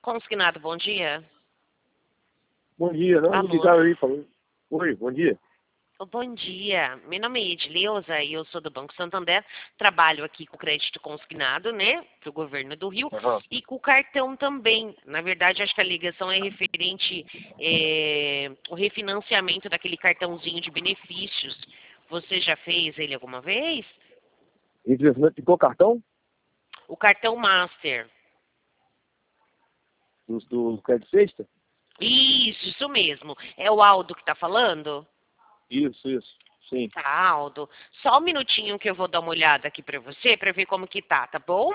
Consignado, bom dia. Bom dia, não me ligaram aí falando. Oi, bom dia. Bom dia, meu nome é Edileuza e eu sou do Banco Santander, trabalho aqui com crédito consignado, né, para o governo do Rio, e com o cartão também. Na verdade, acho que a ligação é referente ao refinanciamento daquele cartãozinho de benefícios. Você já fez ele alguma vez? Refinanciamento de qual cartão? O cartão Master. Do Crédito Sexta? Isso mesmo. É o Aldo que está falando? Isso, sim. Tá, Aldo. Só um minutinho que eu vou dar uma olhada aqui pra você, pra ver como que tá bom?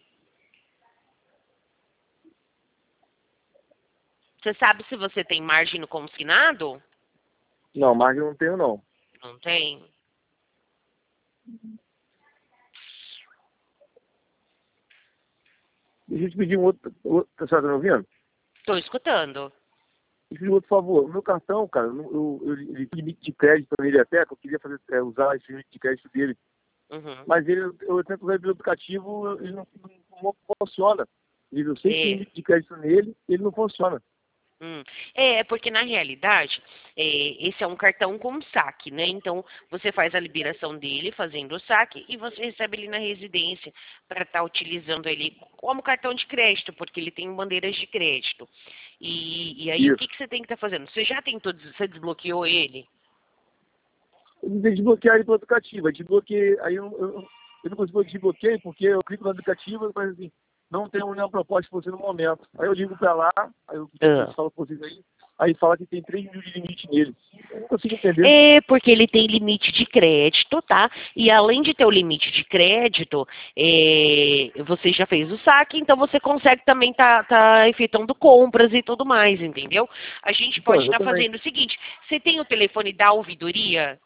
Você sabe se você tem margem no consignado? Não, margem não tenho, não. Não tem? Deixa eu te pedir um outro. A senhora tá me ouvindo? Tô escutando. Deixa eu pedir outro favor. O meu cartão, cara, ele tem limite de crédito nele até, que eu queria usar esse limite de crédito dele. Uhum. Mas eu tento usar ele pelo aplicativo, ele não funciona. Eu sei que tem limite de crédito nele, ele não funciona. Porque na realidade, esse é um cartão com saque, né? Então, você faz a liberação dele fazendo o saque e você recebe ele na residência para estar utilizando ele como cartão de crédito, porque ele tem bandeiras de crédito. E aí, Isso. o que você tem que estar fazendo? Você já tentou, você desbloqueou ele? Eu tentei desbloquear ele pelo aplicativo. Aí desbloqueei, aí eu não consigo desbloquear porque eu clico no aplicativo e faz assim, não tem nenhuma proposta para você no momento. Aí eu ligo para lá, aí eu falo com vocês aí fala que tem 3 mil de limite nele. Eu não consigo entender. É, porque ele tem limite de crédito, tá? E além de ter o limite de crédito, você já fez o saque, então você consegue também tá efetuando compras e tudo mais, entendeu? A gente pode estar fazendo o seguinte, você tem o telefone da ouvidoria?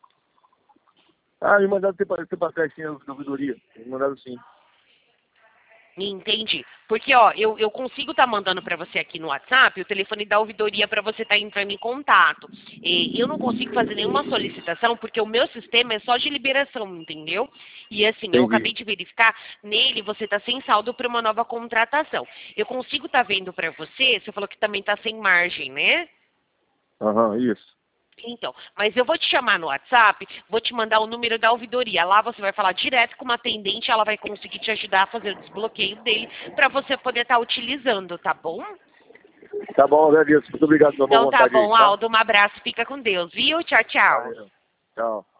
Me mandaram ter para trás sim, a ouvidoria. Me mandaram sim. Entendi. Porque, ó, eu consigo estar mandando para você aqui no WhatsApp o telefone da ouvidoria para você estar entrando em contato. E eu não consigo fazer nenhuma solicitação porque o meu sistema é só de liberação, entendeu? E assim, eu acabei de verificar, nele você está sem saldo para uma nova contratação. Eu consigo estar vendo para você, você falou que também está sem margem, né? Isso. Então, mas eu vou te chamar no WhatsApp, vou te mandar o número da ouvidoria. Lá você vai falar direto com uma atendente, ela vai conseguir te ajudar a fazer o desbloqueio dele para você poder estar utilizando, tá bom? Tá bom, agradeço. Muito obrigado pela boa Então tá vontade bom, aí, tá? Aldo, um abraço, fica com Deus, viu? Tchau, tchau. Valeu. Tchau.